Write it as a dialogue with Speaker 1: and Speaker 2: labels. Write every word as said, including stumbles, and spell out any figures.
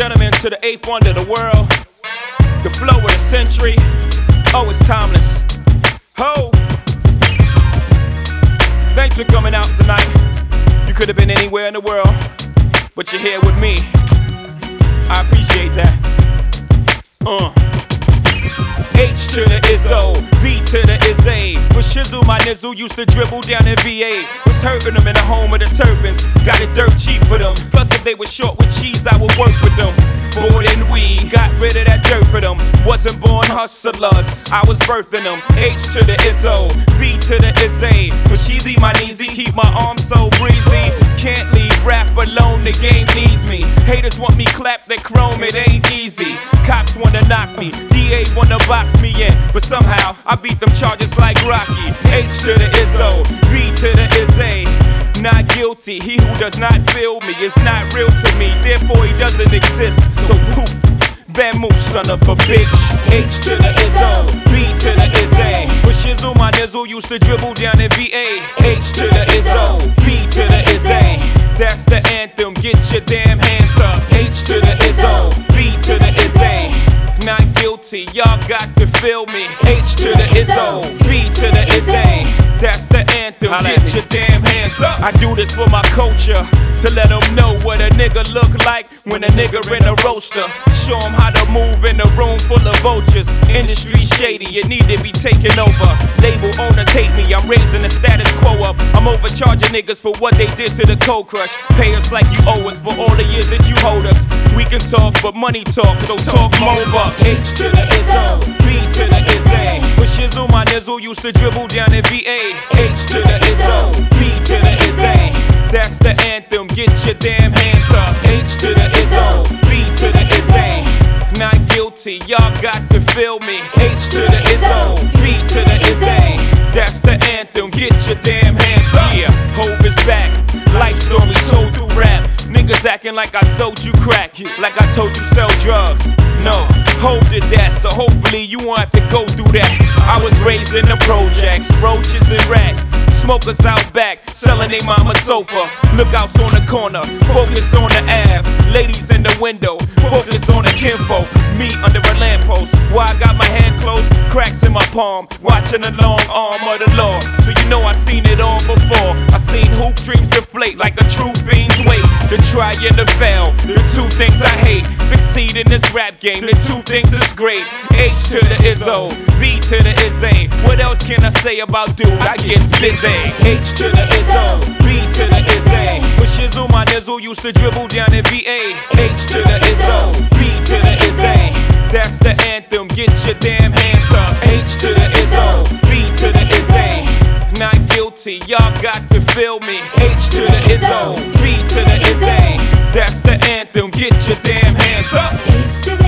Speaker 1: gentlemen, to the eighth wonder of the world, the flow of the century. Oh, it's timeless. Ho! Thanks for coming out tonight. You could have been anywhere in the world, but you're here with me. I appreciate that. Uh. H to the Izzo, V to the Izzy. For shizzle, my nizzle used to dribble down in V A. Was hurting them in the home of the turbans. Got it dirt cheap for them. Plus, if they were short with cheese, I would work with them. Bored and we got rid of that dirt for them. Wasn't born hustlers, I was birthing them. H to the Izzo, V to the Izzy. For sheezy, my kneesy, keep my arms so breezy. Can't leave rap alone, the game needs me. Haters want me clap that chrome, it ain't easy. Cops wanna knock me, D A wanna box me in, but somehow I beat them charges like Rocky. H to the Izzo, V to the Izzy. Not guilty, he who does not feel me is not real to me, therefore he doesn't exist. So poof, vamoose, son of a bitch. H to the Izzo, V to the Izzy. For shizzle, my nizzle used to dribble down in V A. H to the Izzo, V to the Izzy. That's the anthem, get your damn hands up. H to the Izzo, V to the Izzy. Not guilty, y'all got to feel me. H to the Izzo, V to the Izzy. That's the anthem, get your damn hands up. I do this for my culture, to let them know what a nigga look like when a nigga in a roaster. Show them how to move in a room full of vultures. Industry shady, it need to be taken over. Label owners hate me, I'm raising the status quo up. I'm overcharging niggas for what they did to the Cold Crush. Pay us like you owe us for all the years that you hold us. We can talk, but money talk, so talk more bucks. H to the Izzo, V to the Izzy. For shizzle, my nizzle used to dribble down in V A. H to the Izzo, V to the Izzy. That's the anthem, get your damn hands up. H to the Izzo, V to the Izzy. Not guilty, y'all got to feel me. H to the Izzo, V to the Izzy. That's the anthem, get your damn hands up. Yeah, Hov is back, life story told through rap. Niggas acting like I sold you crack, like I told you sell drugs. No, Hov did that, so hopefully you won't have to go through that. I was raised in the projects, roaches and rats. Smokers out back, selling they mama sofa. Lookouts on the corner, focused on the Ave. Ladies in the window, focused on the kinfolk. Me under a lamppost, while I got my hand closed, cracks in my palm, watching the long arm of the law. So you know I seen it all before. I seen hoop dreams deflate like a true fiend's weight. The try and the fail, the two things I hate. Succeed in this rap game, the two things is great. H to the Izzo, V to the Izzy. What else can I say about dude? I get busy. H to the Izzo, V to the Izzy. For shizzle, my nizzle used to dribble down in V A. H to the Izzo, V to the Izzy. That's the anthem, get your damn hands up. H to the Izzo, V to the Izzy. Not guilty, y'all got to feel me. H to the Izzo, V to the Izzy. That's the anthem, get your damn hands up.
Speaker 2: H to the